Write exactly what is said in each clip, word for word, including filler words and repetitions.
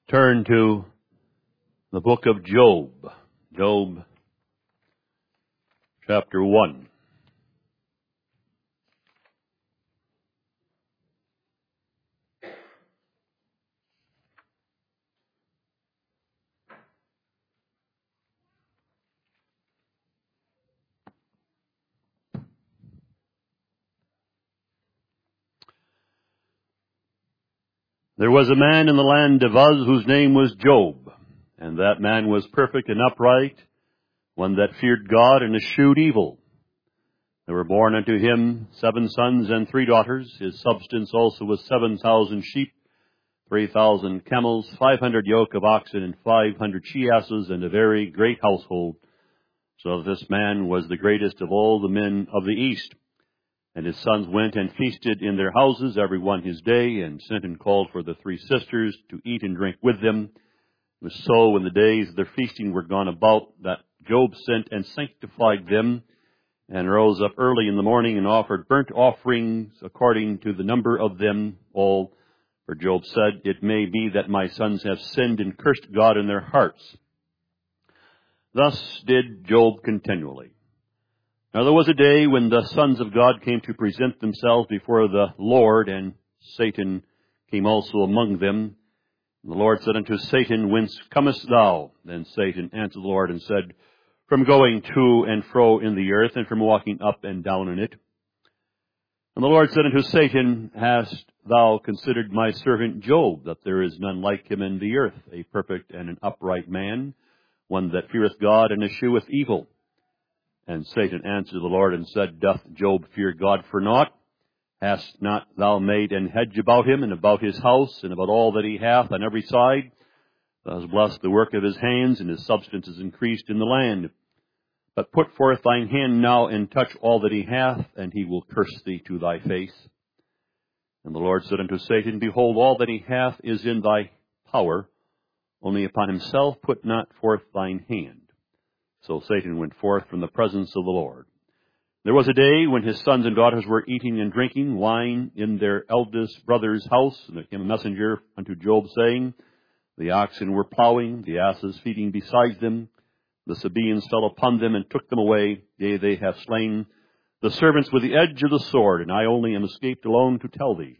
turn to the book of Job. Job chapter one. There was a man in the land of Uz whose name was Job, and that man was perfect and upright, one that feared God and eschewed evil. There were born unto him seven sons and three daughters. His substance also was seven thousand sheep, three thousand camels, five hundred yoke of oxen, and five hundred she-asses, and a very great household. So this man was the greatest of all the men of the east. And his sons went and feasted in their houses, every one his day, and sent and called for the three sisters to eat and drink with them. It was so when the days of their feasting were gone about, that Job sent and sanctified them, and rose up early in the morning, and offered burnt offerings according to the number of them all. For Job said, It may be that my sons have sinned and cursed God in their hearts. Thus did Job continually. Now there was a day when the sons of God came to present themselves before the Lord, and Satan came also among them. And the Lord said unto Satan, Whence comest thou? Then Satan answered the Lord and said, From going to and fro in the earth, and from walking up and down in it. And the Lord said unto Satan, Hast thou considered my servant Job, that there is none like him in the earth, a perfect and an upright man, one that feareth God and escheweth evil? And Satan answered the Lord and said, Doth Job fear God for naught? Hast not thou made an hedge about him, and about his house, and about all that he hath on every side? Thou hast blessed the work of his hands, and his substance is increased in the land. But put forth thine hand now, and touch all that he hath, and he will curse thee to thy face. And the Lord said unto Satan, Behold, all that he hath is in thy power, only upon himself put not forth thine hand. So Satan went forth from the presence of the Lord. There was a day when his sons and daughters were eating and drinking wine in their eldest brother's house, and there came a messenger unto Job, saying, The oxen were plowing, the asses feeding beside them. The Sabaeans fell upon them and took them away. Yea, they have slain the servants with the edge of the sword, and I only am escaped alone to tell thee.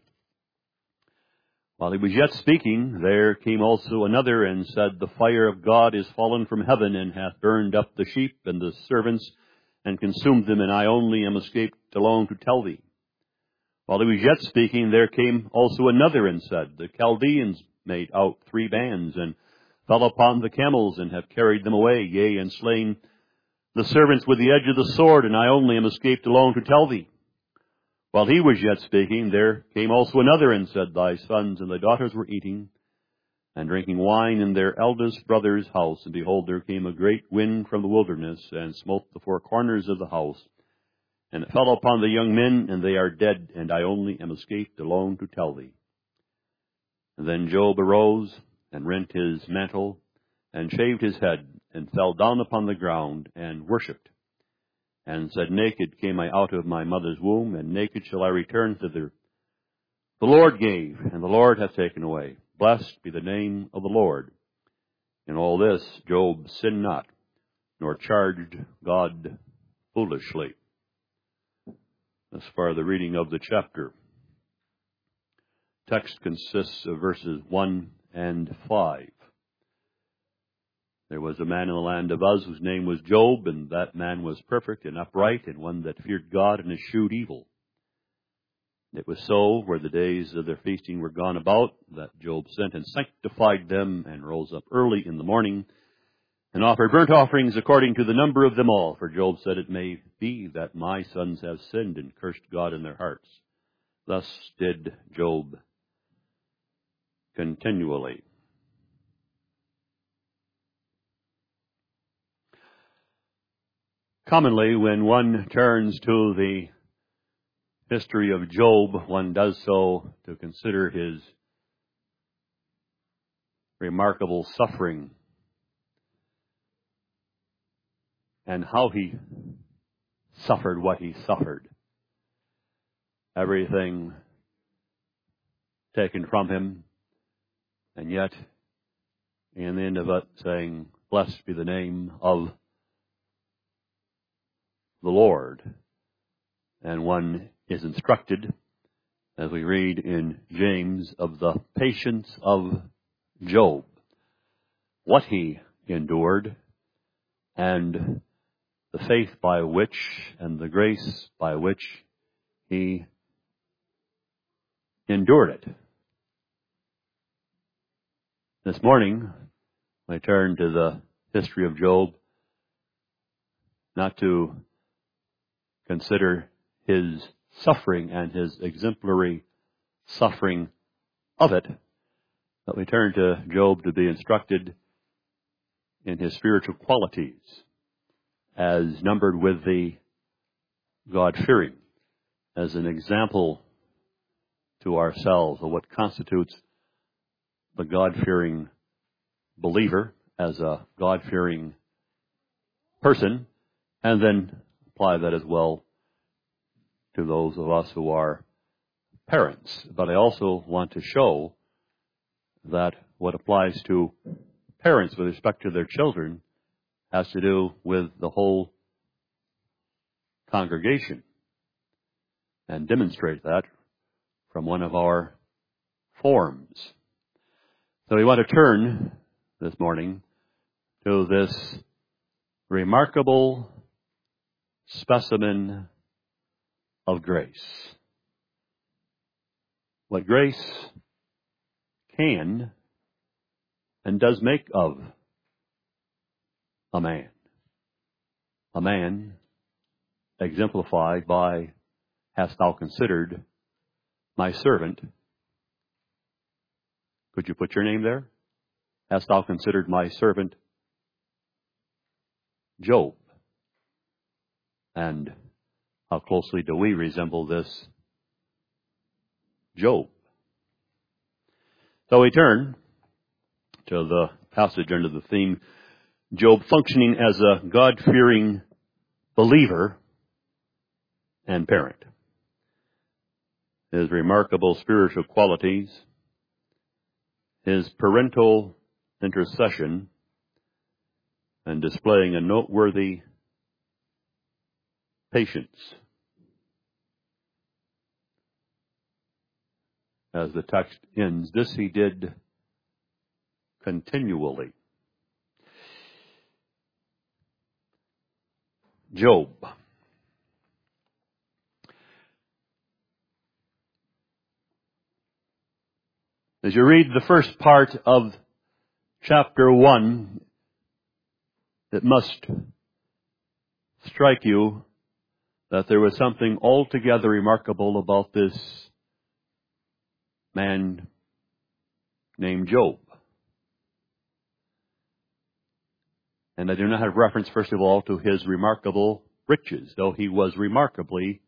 While he was yet speaking, there came also another and said, The fire of God is fallen from heaven, and hath burned up the sheep and the servants, and consumed them, and I only am escaped alone to tell thee. While he was yet speaking, there came also another and said, The Chaldeans made out three bands, and fell upon the camels, and have carried them away, yea, and slain the servants with the edge of the sword, and I only am escaped alone to tell thee. While he was yet speaking, there came also another and said, Thy sons and thy daughters were eating and drinking wine in their eldest brother's house. And behold, there came a great wind from the wilderness, and smote the four corners of the house. And it fell upon the young men, and they are dead, and I only am escaped alone to tell thee. And then Job arose, and rent his mantle, and shaved his head, and fell down upon the ground, and worshipped. And said, Naked came I out of my mother's womb, and naked shall I return thither. The Lord gave, and the Lord hath taken away. Blessed be the name of the Lord. In all this Job sinned not, nor charged God foolishly. As far as the reading of the chapter. Text consists of verses one and five. There was a man in the land of Uz whose name was Job, and that man was perfect and upright, and one that feared God and eschewed evil. It was so, where the days of their feasting were gone about, that Job sent and sanctified them, and rose up early in the morning, and offered burnt offerings according to the number of them all. For Job said, It may be that my sons have sinned and cursed God in their hearts. Thus did Job continually. Commonly, when one turns to the history of Job, one does so to consider his remarkable suffering and how he suffered what he suffered. Everything taken from him, and yet and the end of it saying, "Blessed be the name of the Lord." And one is instructed, as we read in James, of the patience of Job, what he endured, and the faith by which and the grace by which he endured it. This morning, I turn to the history of Job, not to consider his suffering and his exemplary suffering of it, but we turn to Job to be instructed in his spiritual qualities as numbered with the God-fearing, as an example to ourselves of what constitutes the God-fearing believer, as a God-fearing person, and then apply that as well to those of us who are parents. But I also want to show that what applies to parents with respect to their children has to do with the whole congregation, and demonstrate that from one of our forms. So we want to turn this morning to this remarkable specimen of grace. What grace can and does make of a man. A man exemplified by, "Hast thou considered my servant?" Could you put your name there? "Hast thou considered my servant Job?" And how closely do we resemble this Job? So we turn to the passage under the theme, Job functioning as a God-fearing believer and parent. His remarkable spiritual qualities, his parental intercession, and displaying a noteworthy patience. As the text ends, this he did continually. Job. As you read the first part of chapter one, it must strike you that there was something altogether remarkable about this man named Job. And I do not have reference, first of all, to his remarkable riches, though he was remarkably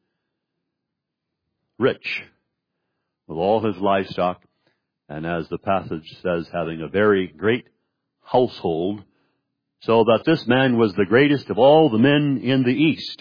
rich with all his livestock, and as the passage says, having a very great household, so that this man was the greatest of all the men in the East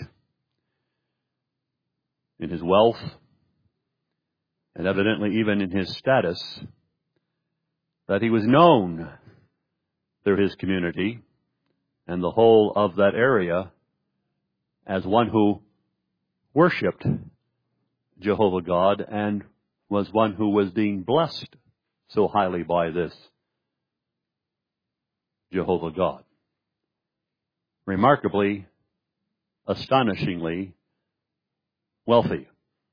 in his wealth, and evidently even in his status, that he was known through his community and the whole of that area as one who worshipped Jehovah God and was one who was being blessed so highly by this Jehovah God. Remarkably, astonishingly wealthy.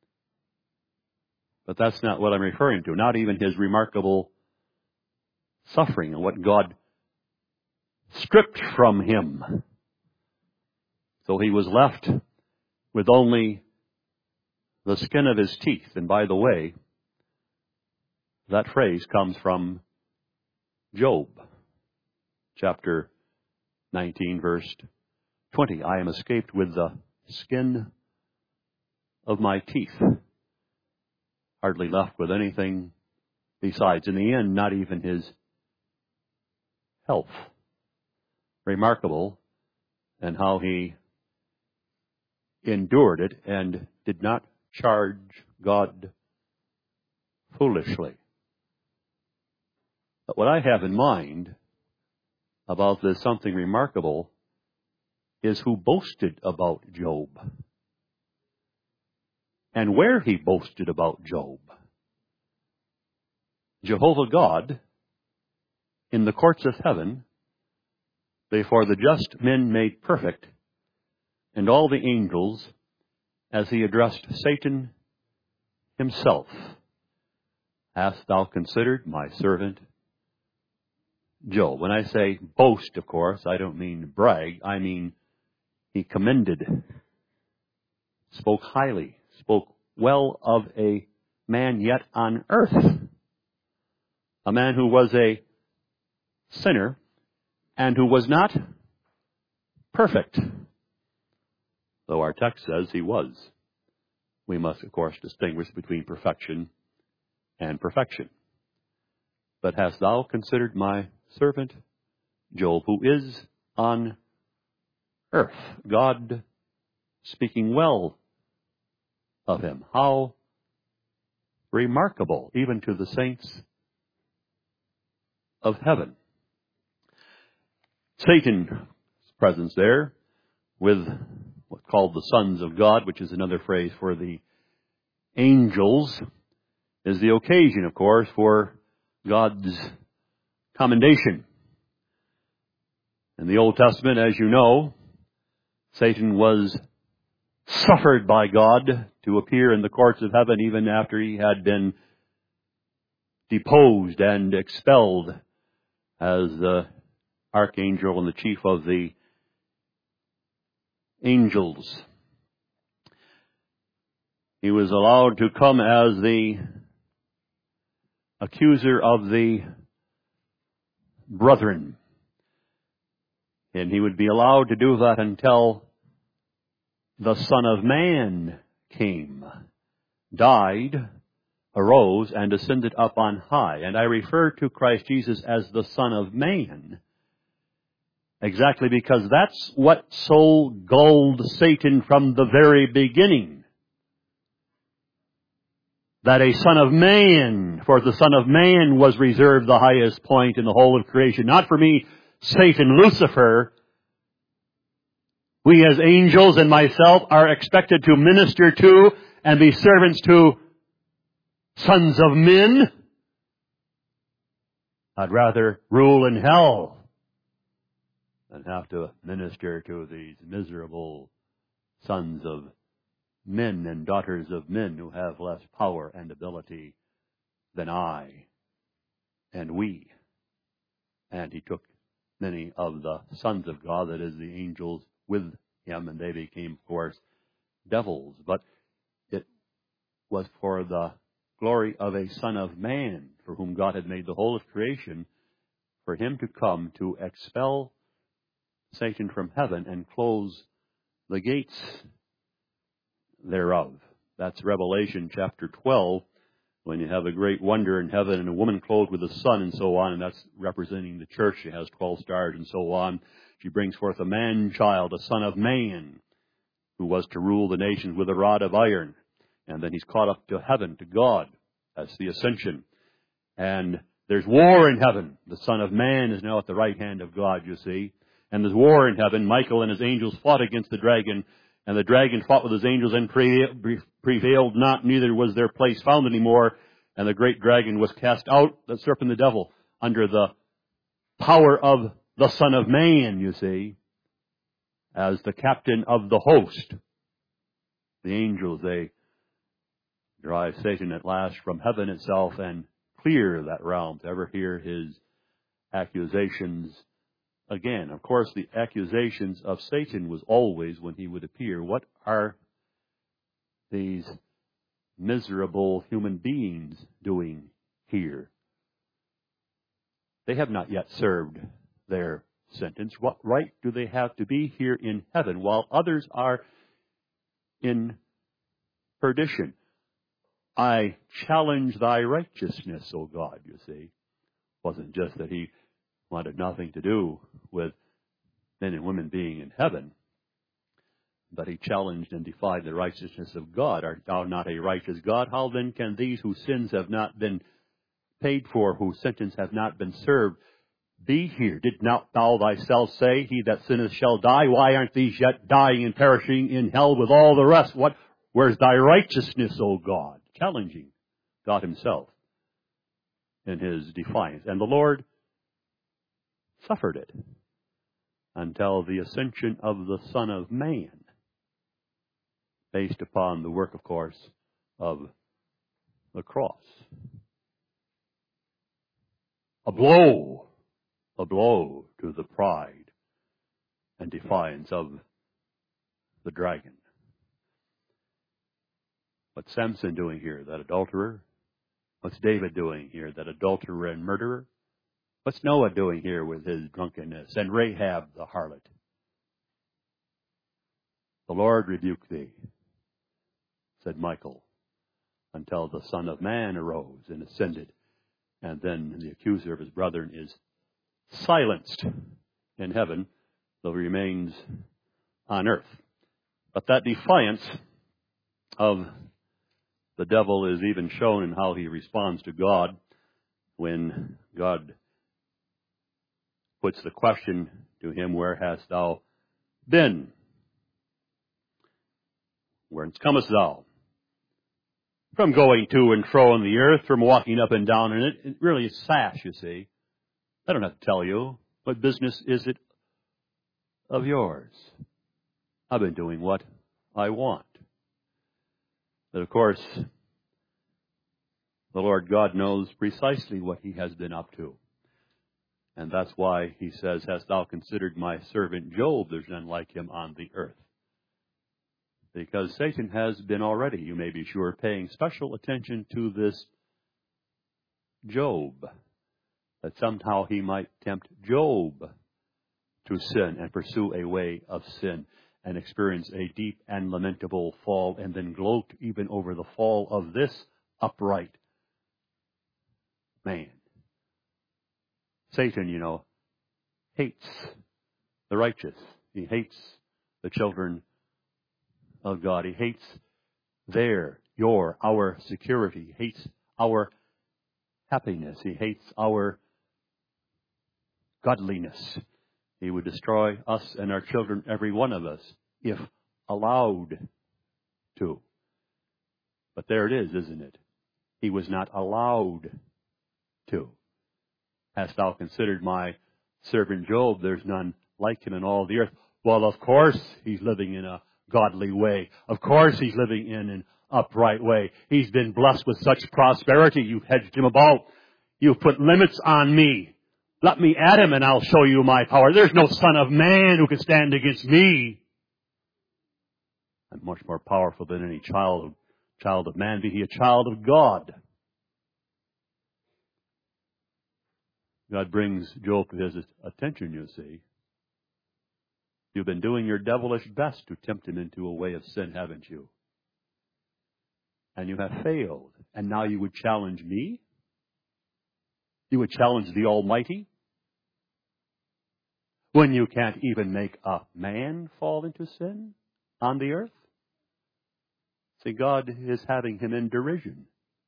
But that's not what I'm referring to. Not even his remarkable suffering and what God stripped from him. So he was left with only the skin of his teeth. And by the way, that phrase comes from Job, chapter nineteen, verse twenty. I am escaped with the skin of my teeth. Hardly left with anything besides. In the end, not even his health. Remarkable, and how he endured it and did not charge God foolishly. But what I have in mind about this something remarkable is who boasted about Job and where he boasted about Job. Jehovah God, in the courts of heaven, before the just men made perfect, and all the angels, as he addressed Satan himself, hast thou considered my servant Job? When I say boast, of course, I don't mean brag. I mean he commended, spoke highly, spoke well of a man yet on earth, a man who was a sinner and who was not perfect, though our text says he was. We must, of course, distinguish between perfection and perfection. But hast thou considered my servant Job, who is on earth? God speaking well of him. How remarkable, even to the saints of heaven. Satan's presence there with what's called the sons of God, which is another phrase for the angels, is the occasion, of course, for God's commendation. In the Old Testament, as you know, Satan was suffered by God to appear in the courts of heaven even after he had been deposed and expelled as the archangel and the chief of the angels. He was allowed to come as the accuser of the brethren. And he would be allowed to do that until the Son of Man came, died, arose, and ascended up on high. And I refer to Christ Jesus as the Son of Man, exactly because that's what so gulled Satan from the very beginning. That a Son of Man, for the Son of Man was reserved the highest point in the whole of creation. Not for me, Satan, Lucifer. We as angels and myself are expected to minister to and be servants to sons of men. I'd rather rule in hell than have to minister to these miserable sons of men and daughters of men who have less power and ability than I and we. And he took many of the sons of God, that is, the angels, with him, and they became, of course, devils. But it was for the glory of a Son of Man, for whom God had made the whole of creation, for him to come to expel Satan from heaven and close the gates thereof. That's Revelation chapter twelve, when you have a great wonder in heaven and a woman clothed with the sun and so on, and that's representing the church. She has twelve stars and so on. She brings forth a man-child, a Son of Man, who was to rule the nations with a rod of iron. And then he's caught up to heaven, to God. That's the ascension. And there's war in heaven. The Son of Man is now at the right hand of God, you see. And there's war in heaven. Michael and his angels fought against the dragon, and the dragon fought with his angels and prevailed not, neither was their place found anymore. And the great dragon was cast out, the serpent, the devil, under the power of the Son of Man, you see, as the captain of the host. The angels, they drive Satan at last from heaven itself and clear that realm to ever hear his accusations again. Of course, the accusations of Satan was always, when he would appear, what are these miserable human beings doing here? They have not yet served their sentence. What right do they have to be here in heaven while others are in perdition? I challenge thy righteousness, O God, you see. It wasn't just that he wanted nothing to do with men and women being in heaven, but he challenged and defied the righteousness of God. Art thou not a righteous God? How then can these whose sins have not been paid for, whose sentence have not been served, be here. Did not thou thyself say, he that sinneth shall die? Why aren't these yet dying and perishing in hell with all the rest? What? Where's thy righteousness, O God? Challenging God himself in his defiance. And the Lord suffered it until the ascension of the Son of Man, based upon the work, of course, of the cross. A blow, a blow to the pride and defiance of the dragon. What's Samson doing here, that adulterer? What's David doing here, that adulterer and murderer? What's Noah doing here with his drunkenness? And Rahab the harlot? The Lord rebuke thee, said Michael, until the Son of Man arose and ascended. And then the accuser of his brethren is silenced in heaven, though he remains on earth. But that defiance of the devil is even shown in how he responds to God when God puts the question to him, where hast thou been? Whence comest thou? From going to and fro in the earth, from walking up and down in it. It really is sass, you see. I don't have to tell you. What business is it of yours? I've been doing what I want. But of course, the Lord God knows precisely what he has been up to. And that's why he says, hast thou considered my servant Job? There's none like him on the earth. Because Satan has been already, you may be sure, paying special attention to this Job, that somehow he might tempt Job to sin and pursue a way of sin and experience a deep and lamentable fall, and then gloat even over the fall of this upright man. Satan, you know, hates the righteous. He hates the children of God. He hates their, your, our security. He hates our happiness. He hates our godliness. He would destroy us and our children, every one of us, if allowed to. But there it is, isn't it? He was not allowed to. Hast thou considered my servant Job? There's none like him in all the earth. Well, of course he's living in a godly way. Of course he's living in an upright way. He's been blessed with such prosperity. You've hedged him about. You've put limits on me. Let me at him and I'll show you my power. There's no son of man who can stand against me. I'm much more powerful than any child of, child of man, be he a child of God. God brings Job to his attention, you see. You've been doing your devilish best to tempt him into a way of sin, haven't you? And you have failed. And now you would challenge me? You would challenge the Almighty? When you can't even make a man fall into sin on the earth? See, God is having him in derision.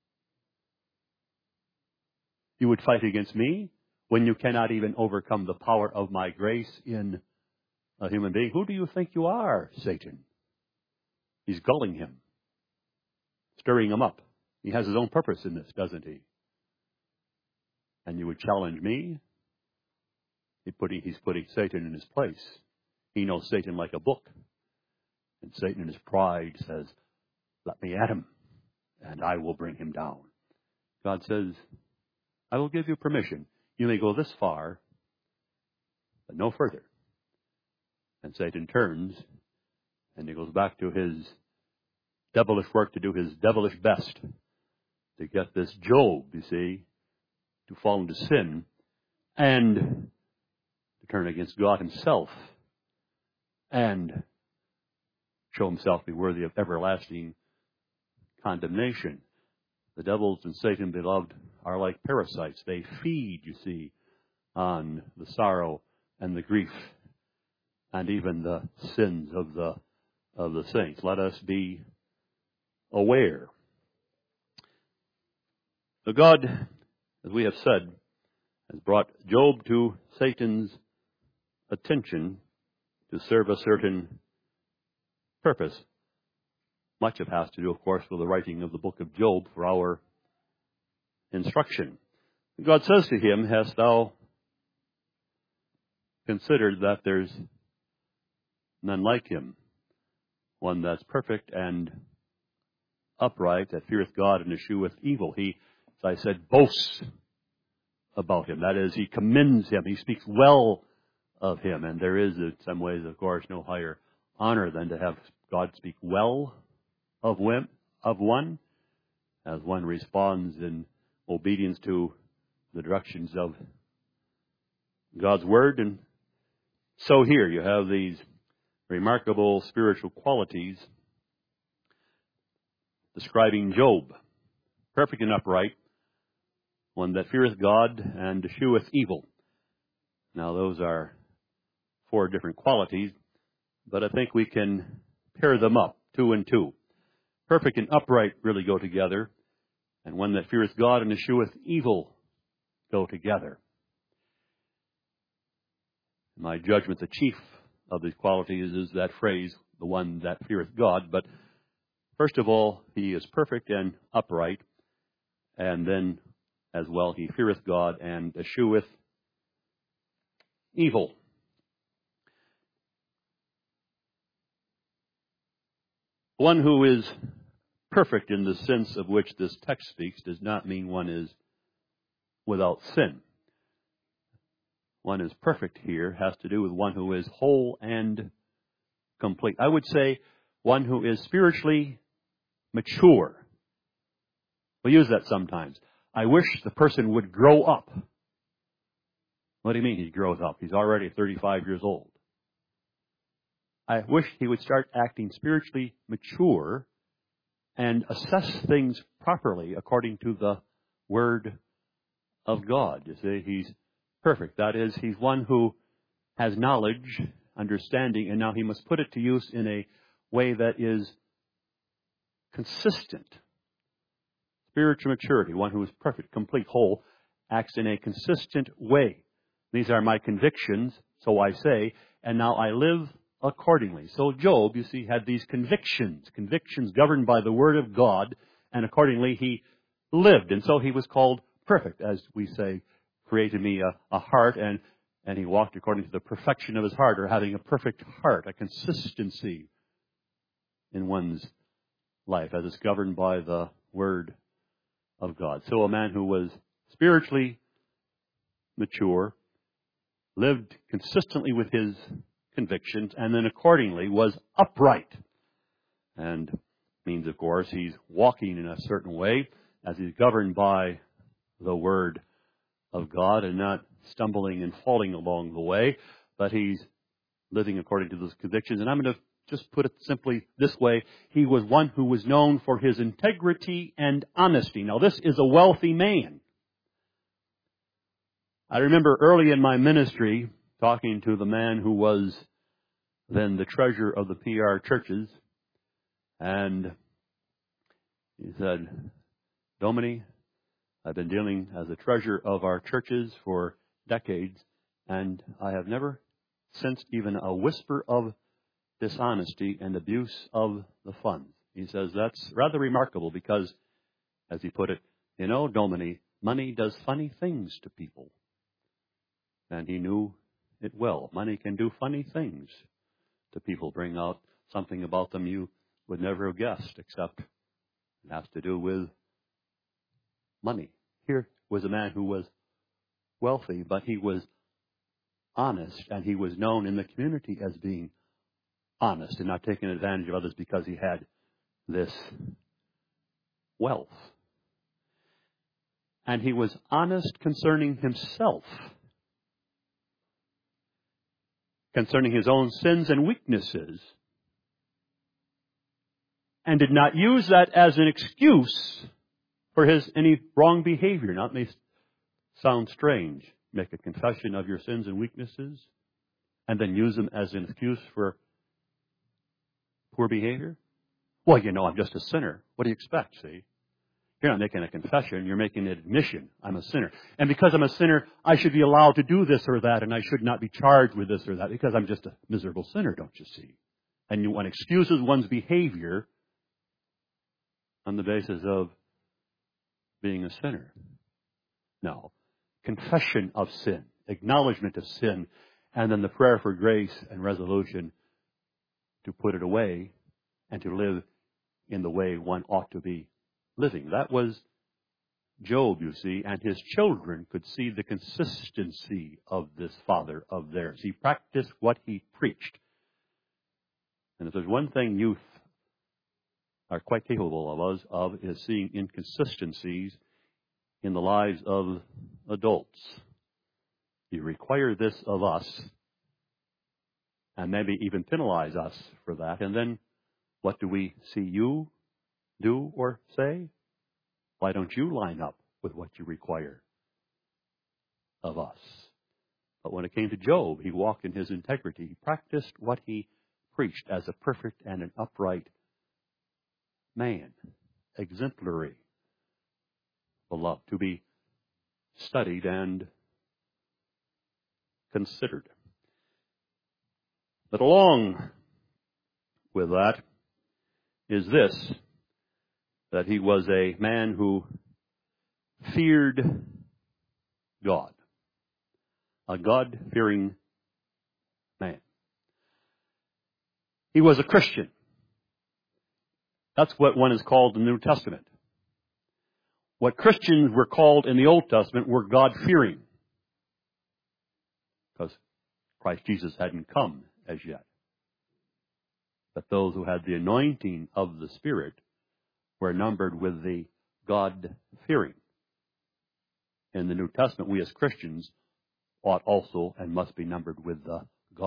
You would fight against me when you cannot even overcome the power of my grace in a human being. Who do you think you are, Satan? He's gulling him, stirring him up. He has his own purpose in this, doesn't he? And you would challenge me? He putting, he's putting Satan in his place. He knows Satan like a book. And Satan in his pride says, let me at him, and I will bring him down. God says, I will give you permission. You may go this far, but no further. And Satan turns, and he goes back to his devilish work to do his devilish best to get this Job, you see, to fall into sin and to turn against God himself and show himself to be worthy of everlasting condemnation. The devils and Satan, beloved, are like parasites. They feed, you see, on the sorrow and the grief and even the sins of the of the saints. Let us be aware. So God, as we have said, has brought Job to Satan's attention to serve a certain purpose. Much of it has to do, of course, with the writing of the book of Job for our instruction. God says to him, hast thou considered that there's none like him, one that's perfect and upright, that feareth God and escheweth evil? He, as I said, boasts about him. That is, he commends him. He speaks well of him. And there is, in some ways, of course, no higher honor than to have God speak well of one, of one, as one responds in obedience to the directions of God's Word. And so here you have these remarkable spiritual qualities describing Job. Perfect and upright, one that feareth God and escheweth evil. Now those are four different qualities, but I think we can pair them up, two and two. Perfect and upright really go together, and one that feareth God and escheweth evil go together. In my judgment, the chief of these qualities is that phrase, the one that feareth God. But first of all, he is perfect and upright, and then as well he feareth God and escheweth evil. One who is perfect in the sense of which this text speaks does not mean one is without sin. One is perfect here has to do with one who is whole and complete. I would say one who is spiritually mature. We use that sometimes. I wish the person would grow up. What do you mean he grows up? He's already thirty-five years old. I wish he would start acting spiritually mature and assess things properly according to the Word of God. You see, he's perfect. That is, he's one who has knowledge, understanding, and now he must put it to use in a way that is consistent. Spiritual maturity, one who is perfect, complete, whole, acts in a consistent way. These are my convictions, so I say, and now I live accordingly. So Job, you see, had these convictions, convictions governed by the Word of God, and accordingly he lived. And so he was called perfect, as we say, created me a, a heart, and, and he walked according to the perfection of his heart, or having a perfect heart, a consistency in one's life as it's governed by the Word of God. So a man who was spiritually mature, lived consistently with his convictions, and then accordingly was upright. And means, of course, he's walking in a certain way as he's governed by the Word of God and not stumbling and falling along the way, but he's living according to those convictions. And I'm going to just put it simply this way. He was one who was known for his integrity and honesty. Now, this is a wealthy man. I remember early in my ministry talking to the man who was then the treasurer of the P R churches, and he said, Domini, I've been dealing as a treasurer of our churches for decades, and I have never sensed even a whisper of dishonesty and abuse of the funds. He says that's rather remarkable because, as he put it, you know, Domini, money does funny things to people. And he knew it well. Money can do funny things to people, bring out something about them you would never have guessed, except it has to do with money. Here was a man who was wealthy, but he was honest, and he was known in the community as being honest and not taking advantage of others because he had this wealth. And he was honest concerning himself, concerning his own sins and weaknesses, and did not use that as an excuse for his any wrong behavior. Now, it may sound strange. Make a confession of your sins and weaknesses and then use them as an excuse for poor behavior. Well, you know, I'm just a sinner. What do you expect, see? You're not making a confession. You're making an admission. I'm a sinner. And because I'm a sinner, I should be allowed to do this or that, and I should not be charged with this or that because I'm just a miserable sinner, don't you see? And one excuses one's behavior on the basis of being a sinner. No. Confession of sin, acknowledgement of sin, and then the prayer for grace and resolution to put it away and to live in the way one ought to be living. That was Job, you see, and his children could see the consistency of this father of theirs. He practiced what he preached. And if there's one thing youth are quite capable of us of is seeing inconsistencies in the lives of adults. You require this of us, and maybe even penalize us for that. And then what do we see you do or say? Why don't you line up with what you require of us? But when it came to Job, he walked in his integrity. He practiced what he preached as a perfect and an upright man, exemplary, beloved, to be studied and considered. But along with that is this, that he was a man who feared God, a God-fearing man. He was a Christian. That's what one is called in the New Testament. What Christians were called in the Old Testament were God-fearing, because Christ Jesus hadn't come as yet. But those who had the anointing of the Spirit were numbered with the God-fearing. In the New Testament, we as Christians ought also and must be numbered with the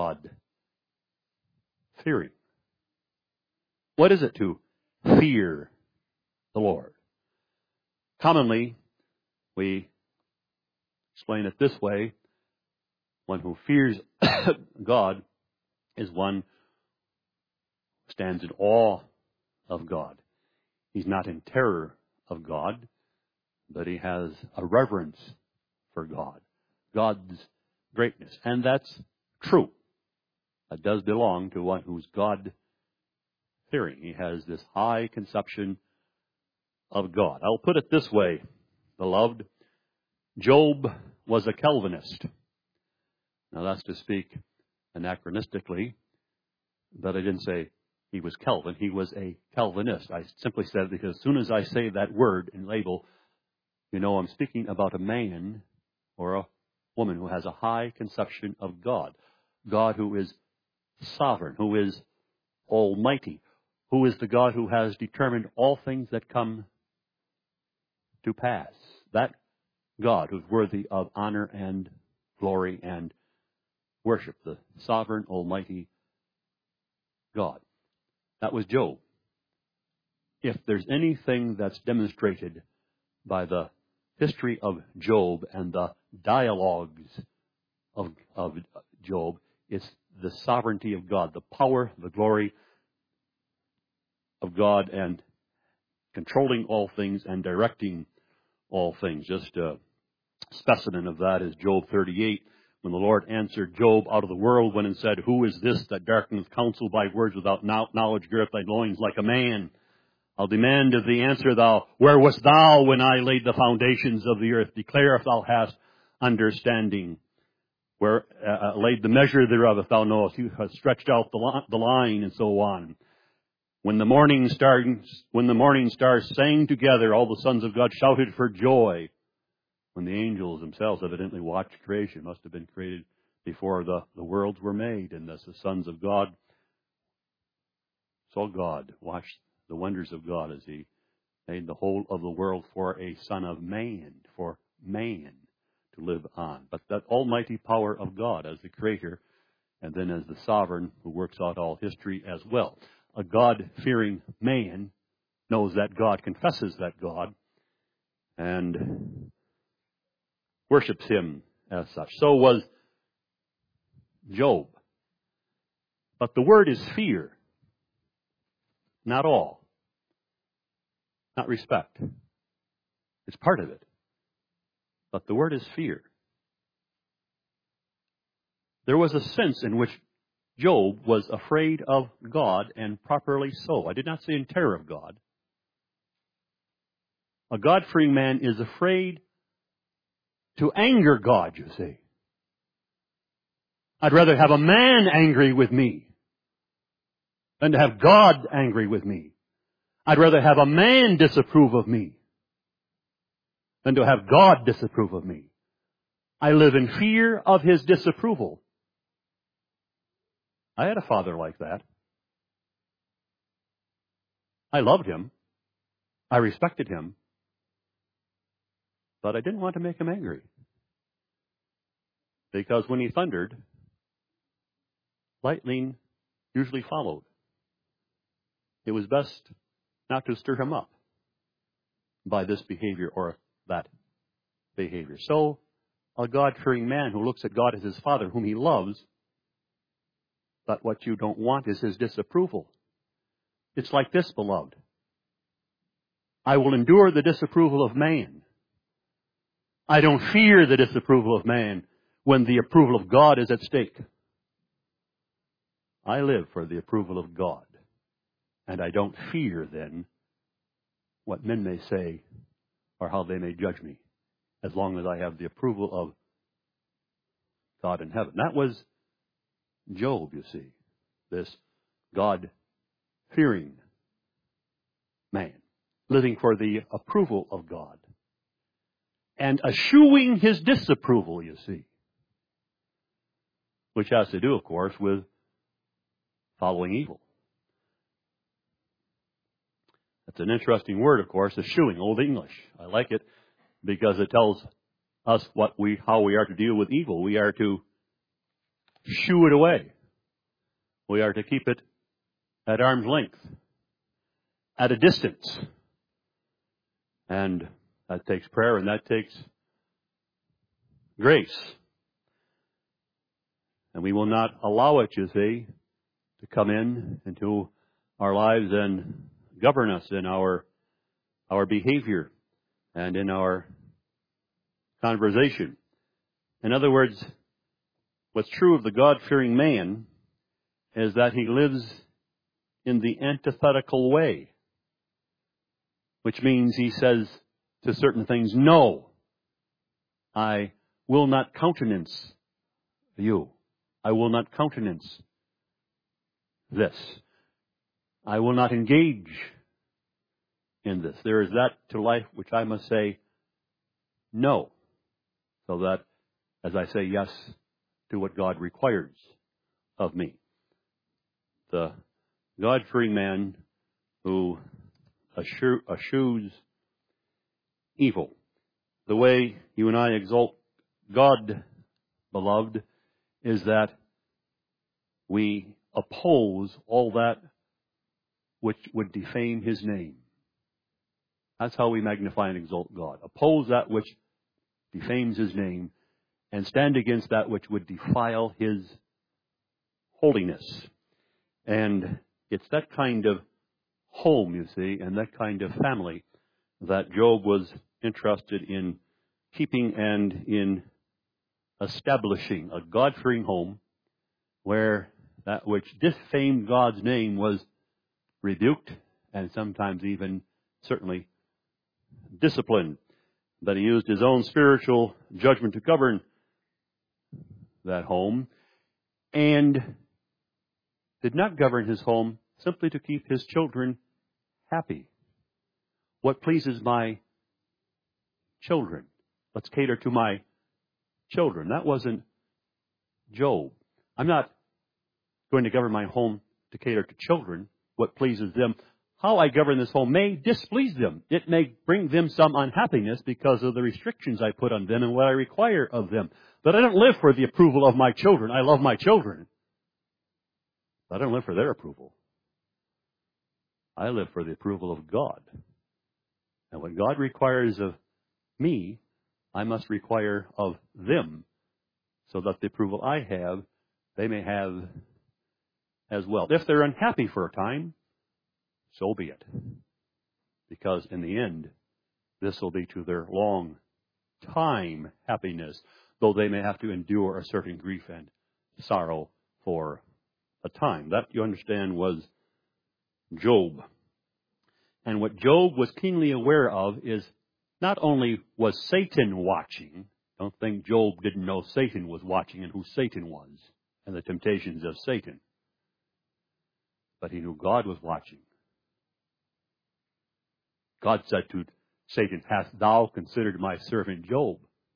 God-fearing. What is it to fear the Lord? Commonly, we explain it this way. One who fears God is one who stands in awe of God. He's not in terror of God, but he has a reverence for God, God's greatness. And that's true. That does belong to one who's God-fearing. He has this high conception of God. I'll put it this way, beloved. Job was a Calvinist. Now that's to speak anachronistically, but I didn't say he was Calvin. He was a Calvinist. I simply said it because as soon as I say that word and label, you know I'm speaking about a man or a woman who has a high conception of God. God who is sovereign, who is almighty, who is the God who has determined all things that come to pass. That God who's worthy of honor and glory and worship, the sovereign, almighty God. That was Job. If there's anything that's demonstrated by the history of Job and the dialogues of, of Job, it's the sovereignty of God, the power, the glory of God, and controlling all things and directing all things. Just a specimen of that is Job thirty-eight, when the Lord answered Job out of the whirlwind and said, "Who is this that darkeneth counsel by words without knowledge, gireth thy loins like a man? I'll demand of thee, answer thou, where wast thou when I laid the foundations of the earth? Declare if thou hast understanding. Where uh, laid the measure thereof, if thou knowest, who has stretched out the, li- the line," and so on. When the morning stars, when the morning stars sang together, all the sons of God shouted for joy. When the angels themselves evidently watched creation, must have been created before the, the worlds were made, and thus the sons of God saw God, watched the wonders of God as He made the whole of the world for a son of man, for man to live on. But that almighty power of God as the Creator, and then as the sovereign who works out all history as well. A God-fearing man knows that God, confesses that God, and worships Him as such. So was Job. But the word is fear, not awe, not respect. It's part of it. But the word is fear. There was a sense in which Job was afraid of God, and properly so. I did not say in terror of God. A God-fearing man is afraid to anger God, you see. I'd rather have a man angry with me than to have God angry with me. I'd rather have a man disapprove of me than to have God disapprove of me. I live in fear of His disapproval. I had a father like that. I loved him. I respected him. But I didn't want to make him angry. Because when he thundered, lightning usually followed. It was best not to stir him up by this behavior or that behavior. So, a God-fearing man who looks at God as his Father, whom he loves, but what you don't want is his disapproval. It's like this, beloved. I will endure the disapproval of man. I don't fear the disapproval of man when the approval of God is at stake. I live for the approval of God. And I don't fear, then, what men may say or how they may judge me, as long as I have the approval of God in heaven. That was Job, you see, this God-fearing man, living for the approval of God, and eschewing his disapproval, you see, which has to do, of course, with following evil. That's an interesting word, of course, eschewing, Old English. I like it because it tells us what we, how we are to deal with evil. We are to shoo it away. We are to keep it at arm's length, at a distance. And that takes prayer, and that takes grace. And we will not allow it, you see, to come in into our lives and govern us in our our behavior and in our conversation. In other words, what's true of the God-fearing man is that he lives in the antithetical way, which means he says to certain things, no, I will not countenance you. I will not countenance this. I will not engage in this. There is that to life which I must say no, so that as I say yes to what God requires of me. The God-fearing man who eschews evil. The way you and I exalt God, beloved, is that we oppose all that which would defame His name. That's how we magnify and exalt God. Oppose that which defames His name and stand against that which would defile His holiness. And it's that kind of home, you see, and that kind of family that Job was interested in keeping and in establishing, a God-fearing home where that which defamed God's name was rebuked and sometimes even certainly disciplined. That he used his own spiritual judgment to govern that home and did not govern his home simply to keep his children happy. What pleases my children? Let's cater to my children. That wasn't Job. I'm not going to govern my home to cater to children, what pleases them. How I govern this home may displease them. It may bring them some unhappiness because of the restrictions I put on them and what I require of them. But I don't live for the approval of my children. I love my children. But I don't live for their approval. I live for the approval of God. And what God requires of me, I must require of them, so that the approval I have, they may have as well. If they're unhappy for a time, so be it. Because in the end, This will be to their long time happiness, though they may have to endure a certain grief and sorrow for a time. That, you understand, was Job. And what Job was keenly aware of is not only was Satan watching, don't think Job didn't know Satan was watching and who Satan was and the temptations of Satan, but he knew God was watching. God said to Satan, "Hast thou considered my servant Job?"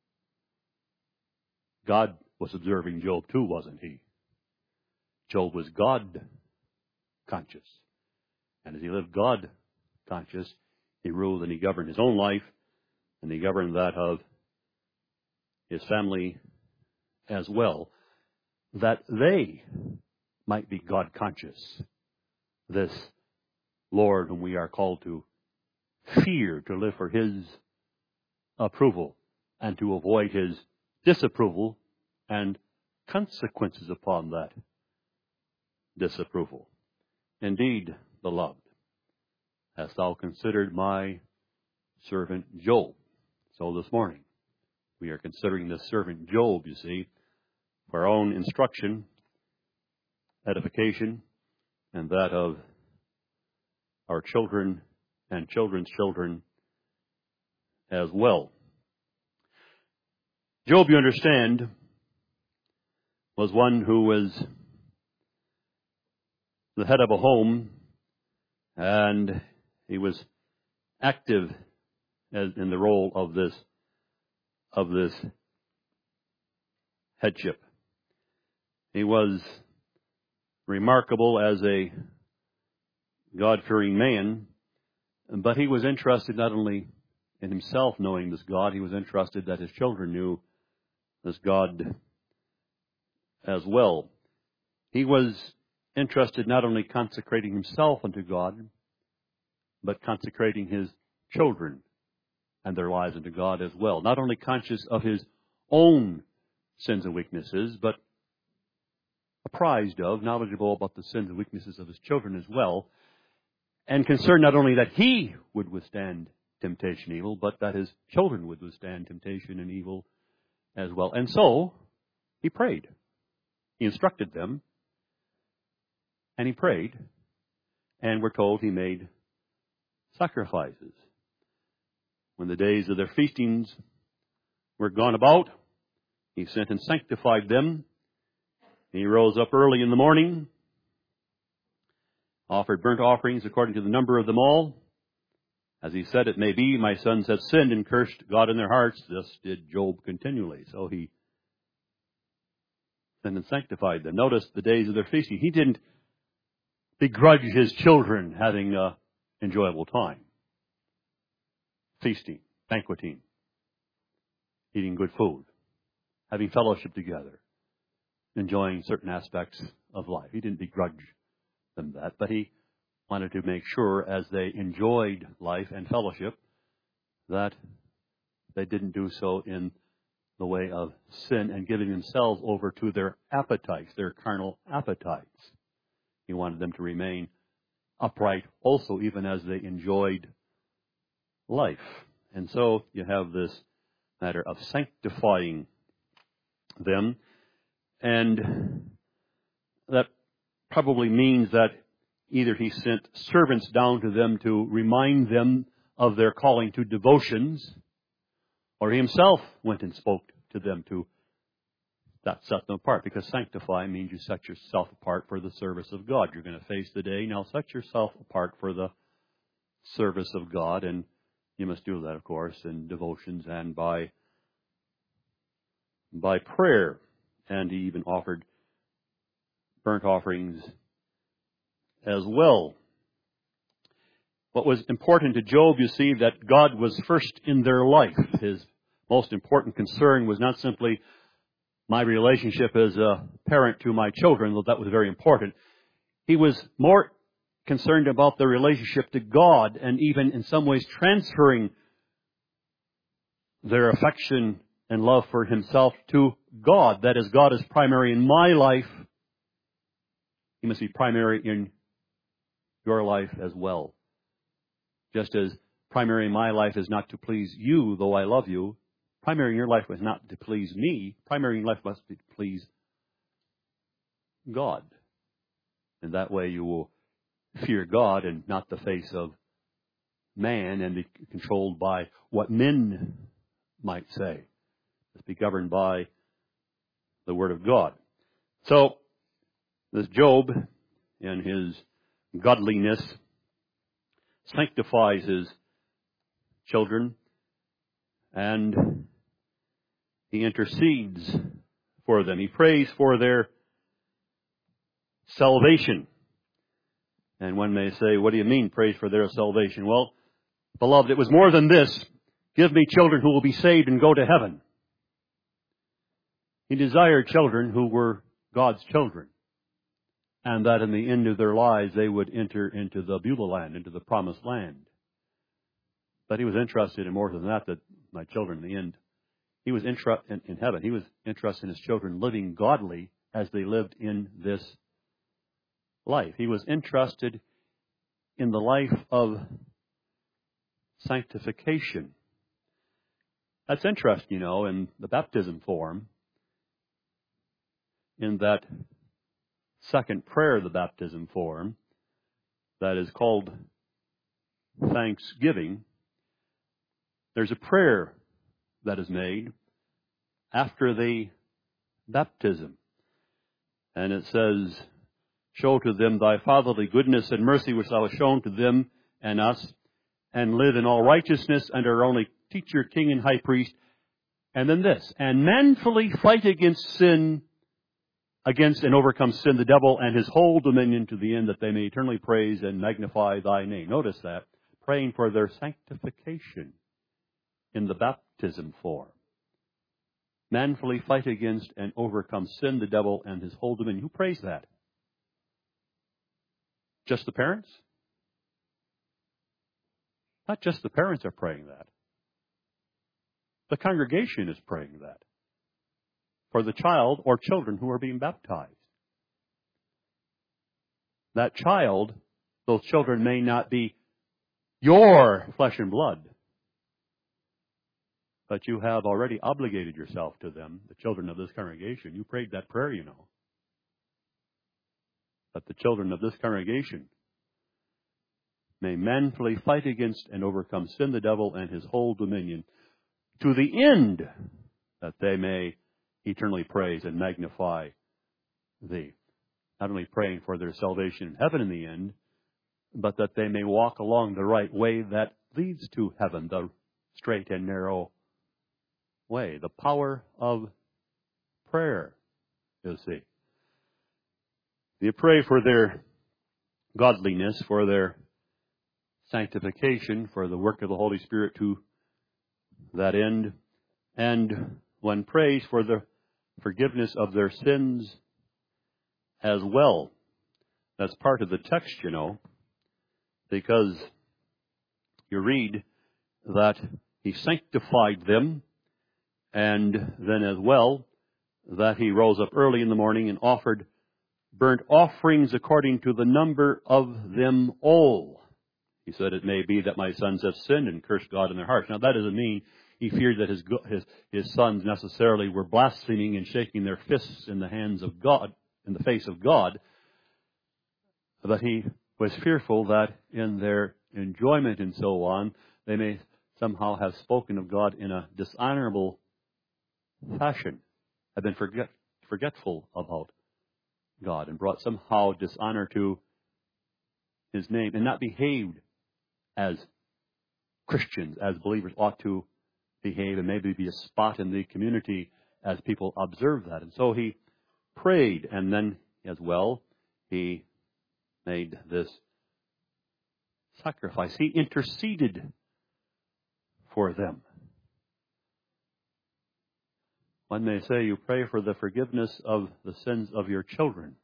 God was observing Job too, wasn't he? Job was God conscious. And as he lived God conscious, he ruled and he governed his own life, and he governed that of his family as well, that they might be God conscious. This Lord whom we are called to fear, to live for his approval, and to avoid his disapproval and consequences upon that disapproval. Indeed, beloved, hast thou considered my servant Job? So this morning, we are considering this servant Job, you see, for our own instruction, edification, and that of our children and children's children as well. Job, you understand, was one who was the head of a home, and he was active as in the role of this of this headship. He was remarkable as a God-fearing man, but he was interested not only in himself knowing this God, he was interested that his children knew this God as well. He was interested not only consecrating himself unto God, but consecrating his children and their lives unto God as well. Not only conscious of his own sins and weaknesses, but apprised of, knowledgeable about the sins and weaknesses of his children as well, and concerned not only that he would withstand temptation and evil, but that his children would withstand temptation and evil as well. And so, he prayed. He instructed them, and he prayed, and we're told he made sacrifices. When the days of their feastings were gone about, he sent and sanctified them. He rose up early in the morning, offered burnt offerings according to the number of them all. As he said, it may be, my sons have sinned and cursed God in their hearts. Thus did Job continually. So he sent and sanctified them. Notice the days of their feasting. He didn't begrudge his children having an enjoyable time. Feasting, banqueting, eating good food, having fellowship together, enjoying certain aspects of life. He didn't begrudge them that, but he wanted to make sure as they enjoyed life and fellowship that they didn't do so in the way of sin and giving themselves over to their appetites, their carnal appetites. He wanted them to remain upright also, even as they enjoyed life. And so you have this matter of sanctifying them, and that probably means that either he sent servants down to them to remind them of their calling to devotions, or he himself went and spoke to them to that set them apart, because sanctify means you set yourself apart for the service of God. You're going to face the day. Now set yourself apart for the service of God, and you must do that, of course, in devotions and by by prayer. And he even offered burnt offerings as well. What was important to Job, you see, that God was first in their life. His most important concern was not simply my relationship as a parent to my children, though that was very important. He was more concerned about their relationship to God, and even in some ways transferring their affection and love for himself to God. That is, God is primary in my life. He must be primary in your life as well. Just as primary in my life is not to please you, though I love you. Primary in your life is not to please me. Primary in life must be to please God. And that way you will fear God and not the face of man and be controlled by what men might say. Must be governed by the Word of God. So, this Job, in his godliness, sanctifies his children, and he intercedes for them. He prays for their salvation. And one may say, what do you mean, prays for their salvation? Well, beloved, it was more than this. Give me children who will be saved and go to heaven. He desired children who were God's children, and that in the end of their lives they would enter into the Beulah land, into the promised land. But he was interested in more than that, that my children in the end, he was interested in, in heaven. He was interested in his children living godly as they lived in this life. He was interested in the life of sanctification. That's interesting, you know, in the baptism form, in that second prayer of the baptism form that is called thanksgiving. There's a prayer that is made after the baptism. And it says, show to them thy fatherly goodness and mercy which thou hast shown to them and us, and live in all righteousness under our only teacher, king, and high priest. And then this, and manfully fight against sin, against and overcome sin, the devil, and his whole dominion, to the end that they may eternally praise and magnify thy name. Notice that, praying for their sanctification in the baptism form. Manfully fight against and overcome sin, the devil, and his whole dominion. Who prays that? Just the parents? Not just the parents are praying that. The congregation is praying that for the child or children who are being baptized. That child, those children may not be your flesh and blood, but you have already obligated yourself to them, the children of this congregation. You prayed that prayer, you know. That the children of this congregation may manfully fight against and overcome sin, the devil, and his whole dominion, to the end that they may eternally praise and magnify thee. Not only praying for their salvation in heaven in the end, but that they may walk along the right way that leads to heaven, the straight and narrow way. The power of prayer, you see. You pray for their godliness, for their sanctification, for the work of the Holy Spirit to that end, and one prays for the forgiveness of their sins as well. That's part of the text, you know, because you read that he sanctified them, and then as well that he rose up early in the morning and offered burnt offerings according to the number of them all. He said, it may be that my sons have sinned and cursed God in their hearts. Now that doesn't mean he feared that his, his, his sons necessarily were blaspheming and shaking their fists in the hands of God, in the face of God. But he was fearful that in their enjoyment and so on, they may somehow have spoken of God in a dishonorable fashion, have been forget, forgetful about God and brought somehow dishonor to his name and not behaved as Christians, as believers ought to behave, and maybe be a spot in the community as people observe that. And so he prayed, and then as well he made this sacrifice. He interceded for them. One may say you pray for the forgiveness of the sins of your children.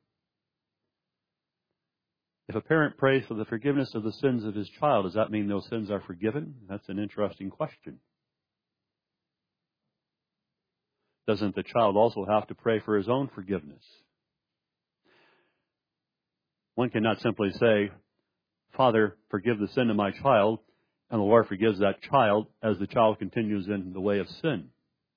If a parent prays for the forgiveness of the sins of his child, does that mean those sins are forgiven? That's an interesting question. Doesn't the child also have to pray for his own forgiveness? One cannot simply say, Father, forgive the sin of my child, And the Lord forgives that child as the child continues in the way of sin.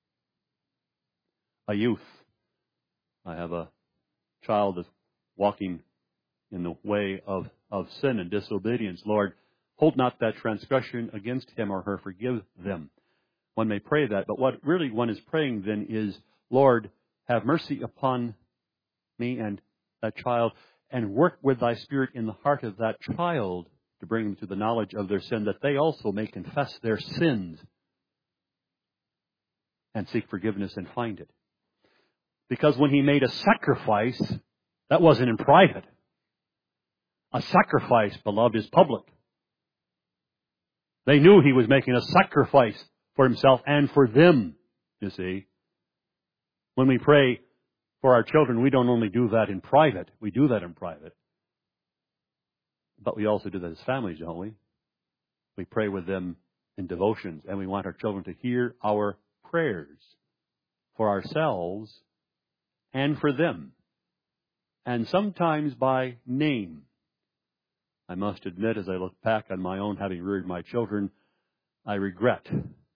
A youth. I have a child that's walking in the way of, of sin and disobedience. Lord, hold not that transgression against him or her. Forgive them. One may pray that, but what really one is praying then is, Lord, have mercy upon me and that child, and work with thy Spirit in the heart of that child to bring them to the knowledge of their sin, that they also may confess their sins and seek forgiveness and find it. Because when he made a sacrifice, that wasn't in private. A sacrifice, beloved, is public. They knew he was making a sacrifice for himself and for them, you see. When we pray for our children, we don't only do that in private. We do that in private. But we also do that as families, don't we? We pray with them in devotions, and we want our children to hear our prayers for ourselves and for them, and sometimes by name. I must admit, as I look back on my own having reared my children, I regret.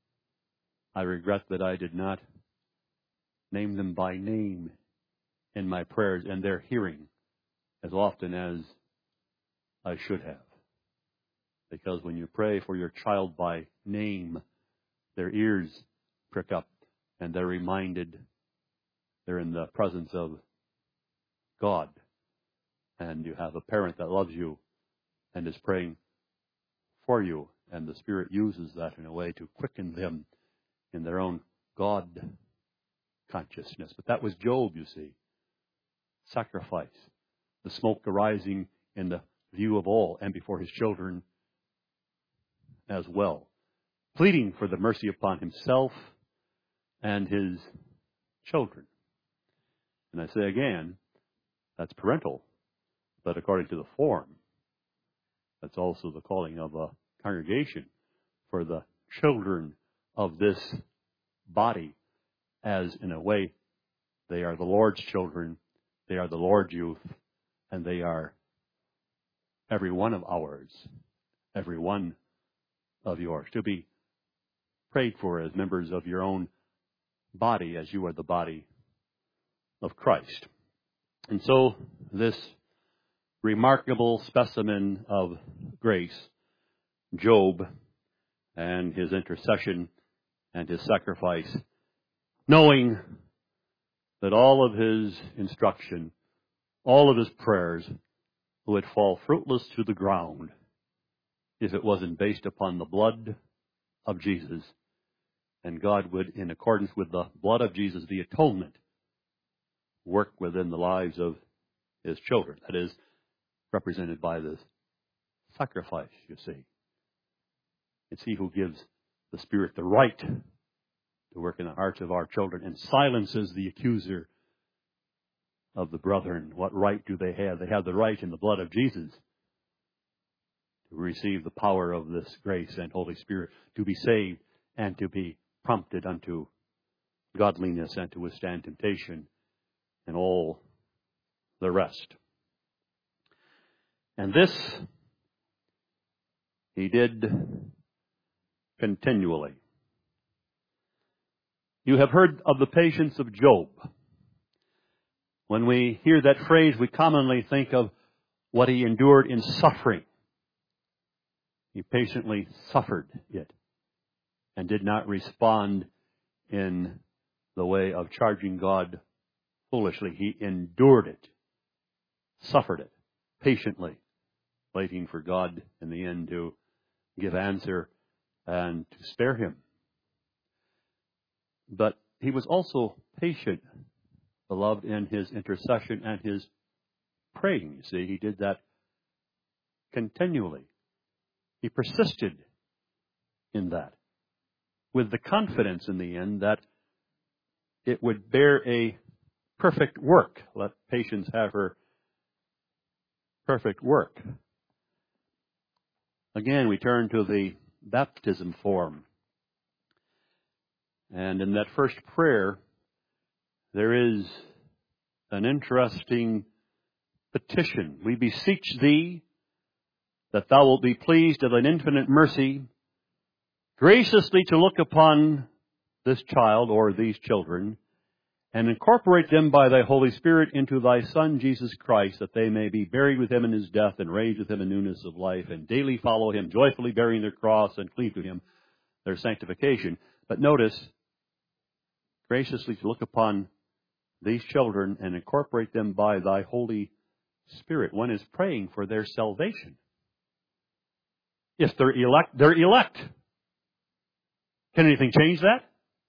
I regret that I did not name them by name in my prayers and their hearing as often as I should have. Because when you pray for your child by name, their ears prick up and they're reminded they're in the presence of God. And you have a parent that loves you and is praying for you. And the Spirit uses that in a way to quicken them in their own God consciousness. But that was Job, you see. Sacrifice. The smoke arising in the view of all and before his children as well. Pleading for the mercy upon himself and his children. And I say again, that's parental. But according to the form, that's also the calling of a congregation for the children of this body, as in a way they are the Lord's children, they are the Lord's youth, and they are every one of ours, every one of yours, to be prayed for as members of your own body, as you are the body of Christ. And so this remarkable specimen of grace, Job, and his intercession and his sacrifice, knowing that all of his instruction, all of his prayers would fall fruitless to the ground if it wasn't based upon the blood of Jesus. And God would, in accordance with the blood of Jesus, the atonement, work within the lives of his children. That is represented by this sacrifice, you see. It's he who gives the Spirit the right to work in the hearts of our children and silences the accuser of the brethren. What right do they have? They have the right in the blood of Jesus to receive the power of this grace and Holy Spirit, to be saved and to be prompted unto godliness and to withstand temptation and all the rest. And this he did continually. You have heard of the patience of Job. When we hear that phrase, we commonly think of what he endured in suffering. He patiently suffered it and did not respond in the way of charging God foolishly. He endured it, suffered it patiently, waiting for God in the end to give answer and to spare him. But he was also patient, beloved, in his intercession and his praying. You see, he did that continually. He persisted in that with the confidence in the end that it would bear a perfect work. Let patience have her perfect work. Again, we turn to the baptism form. And in that first prayer, there is an interesting petition. We beseech thee that thou wilt be pleased of thine infinite mercy graciously to look upon this child or these children and incorporate them by thy Holy Spirit into thy Son, Jesus Christ, that they may be buried with him in his death and raised with him in newness of life, and daily follow him, joyfully bearing their cross and cleave to him, their sanctification. But notice, graciously to look upon these children and incorporate them by thy Holy Spirit. One is praying for their salvation. If they're elect, they're elect. Can anything change that?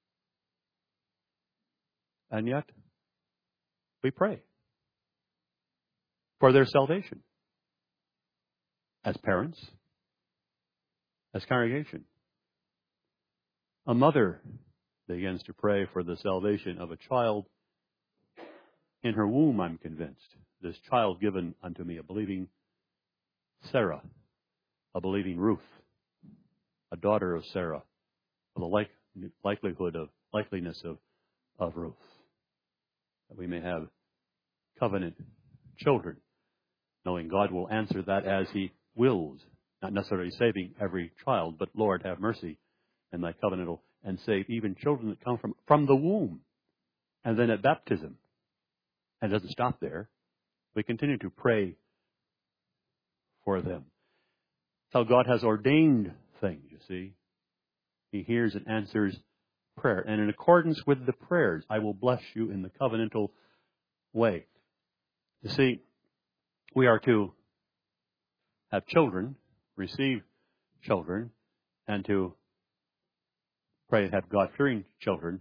And yet, we pray for their salvation. As parents, as congregation. A mother begins to pray for the salvation of a child in her womb, I'm convinced. This child given unto me, a believing Sarah, a believing Ruth, a daughter of Sarah, of the like, likelihood of likeliness of, of Ruth. That we may have covenant children, knowing God will answer that as He wills, not necessarily saving every child, but Lord, have mercy in thy covenantal, and save even children that come from, from the womb, and then at baptism. And it doesn't stop there. We continue to pray for them. That's how God has ordained things, you see. He hears and answers prayer. And in accordance with the prayers, I will bless you in the covenantal way. You see, we are to have children, receive children, and to pray and have God-fearing children.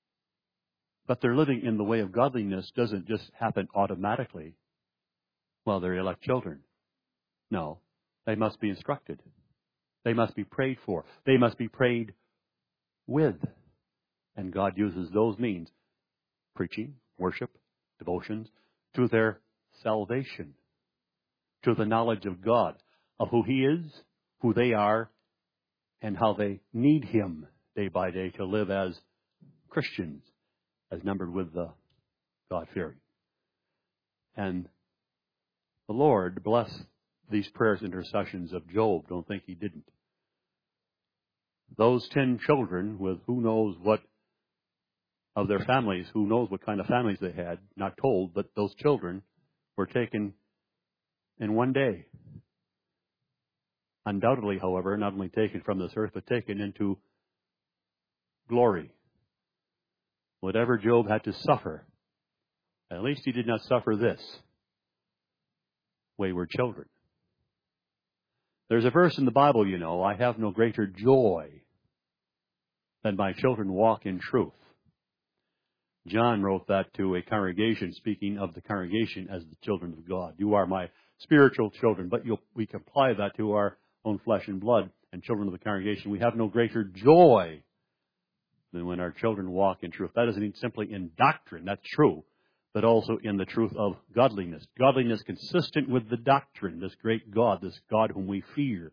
But their living in the way of godliness doesn't just happen automatically while they're elect children. No, they must be instructed. They must be prayed for. They must be prayed with. And God uses those means, preaching, worship, devotions, to their salvation, to the knowledge of God, of who He is, who they are, and how they need Him day by day to live as Christians, as numbered with the God-fearing. And the Lord bless these prayers, intercessions of Job. Don't think He didn't. Those ten children with who knows what of their families, who knows what kind of families they had, not told, but those children were taken in one day. Undoubtedly, however, not only taken from this earth, but taken into glory. Whatever Job had to suffer, at least he did not suffer this. Wayward children. There's a verse in the Bible, you know, I have no greater joy than my children walk in truth. John wrote that to a congregation, speaking of the congregation as the children of God. You are my spiritual children, but you'll, we can apply that to our own flesh and blood and children of the congregation. We have no greater joy than when our children walk in truth. That isn't simply in doctrine, that's true, but also in the truth of godliness. Godliness consistent with the doctrine, this great God, this God whom we fear.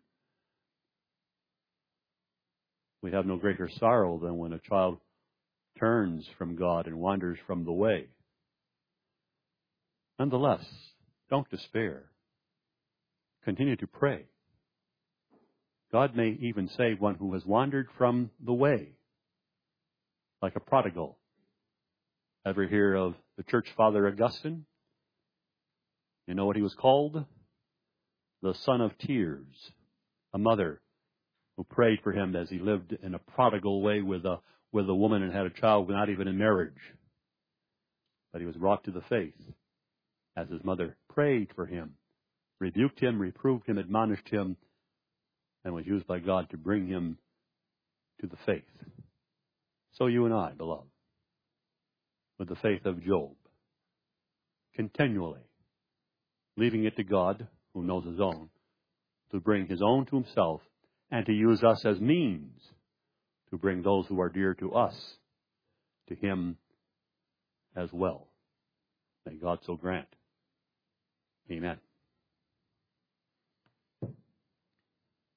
We have no greater sorrow than when a child turns from God and wanders from the way. Nonetheless, don't despair. Continue to pray. God may even save one who has wandered from the way, like a prodigal. Ever hear of the church father Augustine? You know what he was called? The son of tears. A mother who prayed for him as he lived in a prodigal way with a with a woman and had a child not even in marriage. But he was brought to the faith as his mother prayed for him, rebuked him, reproved him, admonished him, and was used by God to bring him to the faith. So you and I, beloved, with the faith of Job, continually leaving it to God, who knows His own, to bring His own to Himself and to use us as means to bring those who are dear to us to Him as well. May God so grant. Amen.